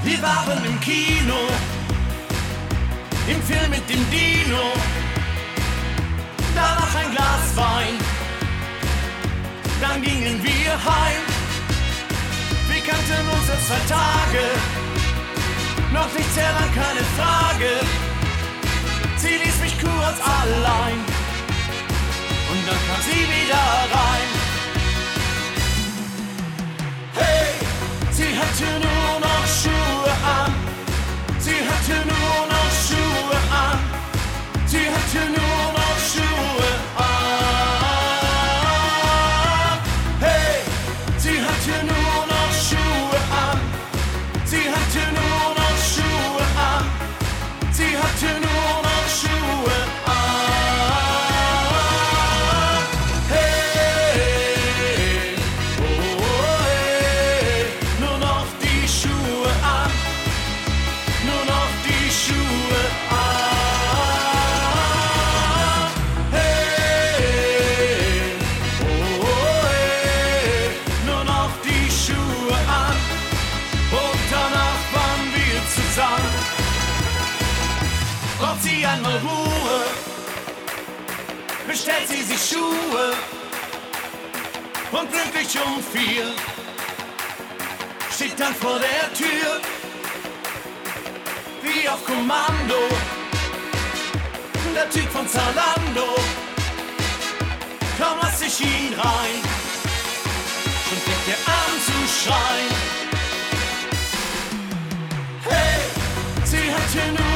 Wir waren im Kino, im Film mit dem Dino, danach ein Glas Wein, dann gingen wir heim. Wir kannten uns seit 2 Tage, noch nicht sehr lang, keine Frage. Sie ließ mich kurz allein und dann kam sie wieder rein. Hey, sie hatte nur noch Schuhe an, sie hatte nur noch Schuhe an, sie hatte nur noch Schuhe an. Hey, sie hatte nur noch Schuhe an, sie hatte nur noch Schuhe an, sie hatte nur noch Schuhe an. Hey, oh, hey, nur noch die Schuhe an, nur noch die Schuhe an. Hey, oh, hey, nur noch die Schuhe an. Und danach waren wir zusammen. Braucht sie einmal Ruhe, bestellt sie sich Schuhe und pünktlich um 4 steht dann vor der Tür, wie auf Kommando, der Typ von Zalando. Kaum lass ich ihn rein, schon fängt er an zu schreien. Hey, sie hatte nur